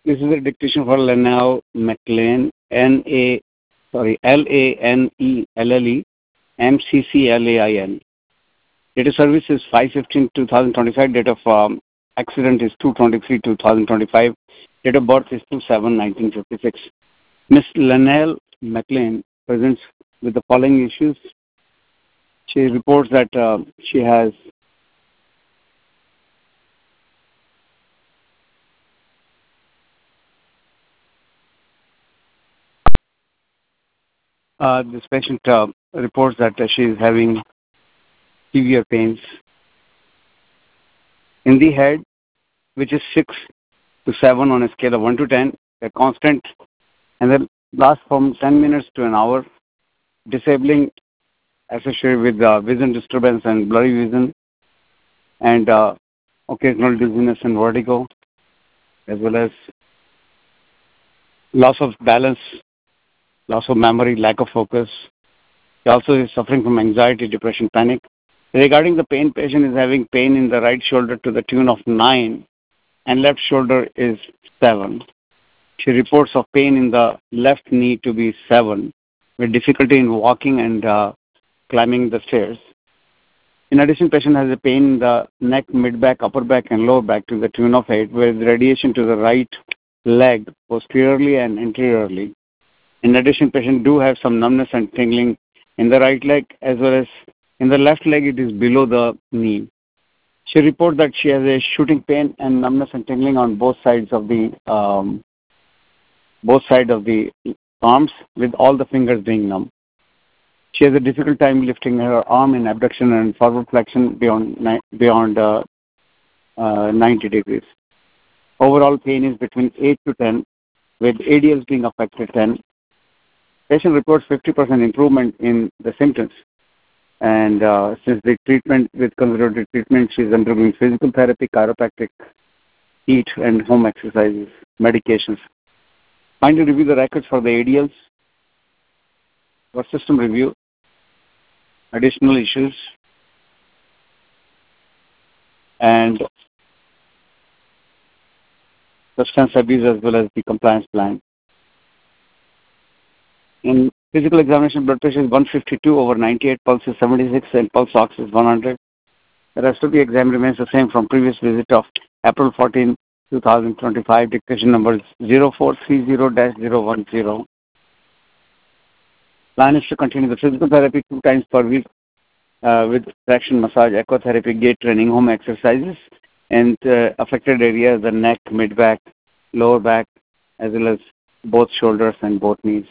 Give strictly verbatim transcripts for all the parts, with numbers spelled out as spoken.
This is a dictation for Lanelle McLean, N A, sorry, L A N E L L E M C C L A I N. Date of service is five fifteen two thousand twenty-five. Date of um, accident is two twenty-three two thousand twenty-five. Date of birth is two seven nineteen fifty-six. Miss Lanelle McLean presents with the following issues. She reports that uh, she has uh, this patient uh, reports that uh, she is having severe pains in the head, which is six to seven on a scale of one to ten, a constant, and then lasts from ten minutes to an hour, disabling associated with uh, vision disturbance and blurry vision, and uh, occasional dizziness and vertigo, as well as loss of balance, loss of memory, lack of focus. She also is suffering from anxiety, depression, panic. Regarding the pain, patient is having pain in the right shoulder to the tune of nine, and left shoulder is seven. She reports of pain in the left knee to be seven, with difficulty in walking and uh, climbing the stairs. In addition, patient has a pain in the neck, mid-back, upper back, and lower back to the tune of eight, with radiation to the right leg, posteriorly and anteriorly. In addition, patient do have some numbness and tingling in the right leg, as well as in the left leg, it is below the knee. She reports that she has a shooting pain and numbness and tingling on both sides of the um, both sides of the arms, with all the fingers being numb. She has a difficult time lifting her arm in abduction and forward flexion beyond beyond uh, uh, ninety degrees. Overall pain is between eight to ten, with A D Ls being affected ten. Patient reports fifty percent improvement in the symptoms. And uh, since the treatment with conservative treatment, she is undergoing physical therapy, chiropractic, heat, and home exercises, medications. Finally, review the records for the A D Ls, for system review, additional issues, and substance abuse, as well as the compliance plan. In physical examination, blood pressure is one fifty-two over ninety-eight, pulse is seventy-six, and pulse ox is one hundred. The rest of the exam remains the same from previous visit of April fourteenth, two thousand twenty-five. Dictation number is zero four three zero dash zero one zero. Plan is to continue the physical therapy two times per week uh, with traction massage, ecotherapy, gait training, home exercises, and uh, affected areas, the neck, mid-back, lower back, as well as both shoulders and both knees.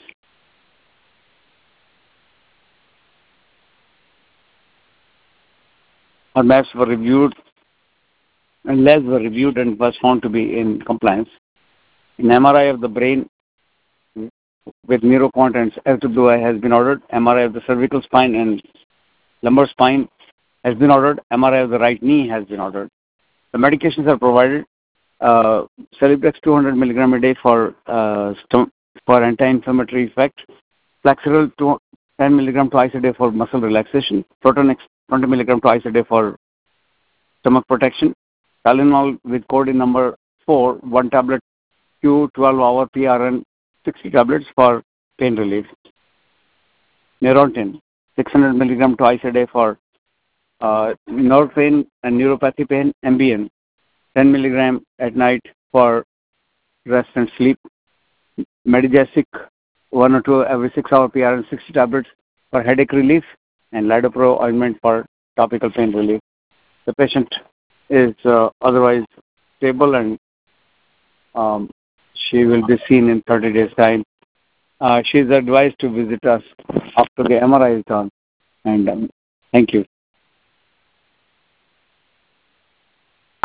Our maps were reviewed, and labs were reviewed and was found to be in compliance. An M R I of the brain with NeuroQuant and S W I has been ordered. M R I of the cervical spine and lumbar spine has been ordered. M R I of the right knee has been ordered. The medications are provided. Uh, Celebrex two hundred milligram a day for uh, for anti-inflammatory effect. Flaxeril ten milligram twice a day for muscle relaxation. Protonex twenty milligram twice a day for stomach protection. Tylenol with code number four, one tablet Q twelve hour P R N, sixty tablets for pain relief. Neurontin, six hundred milligram twice a day for uh, nerve pain and neuropathy pain. Ambien, ten milligram at night for rest and sleep. Medijasic, one or two every six hour P R N, sixty tablets for headache relief, and Lidopro ointment for topical pain relief. The patient is uh, otherwise stable, and um, she will be seen in thirty days' time. Uh, she is advised to visit us after the M R I is done. And um, thank you.